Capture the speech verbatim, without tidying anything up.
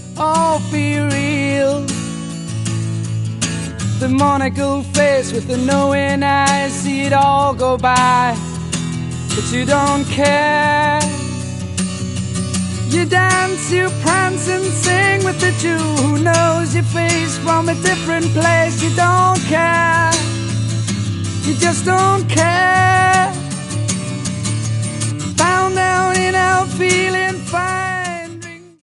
all be real. The monocle face with the knowing eyes, see it all go by, but you don't care. You dance, you prance and sing with the Jew who knows your face from a different place. You don't care, you just don't care.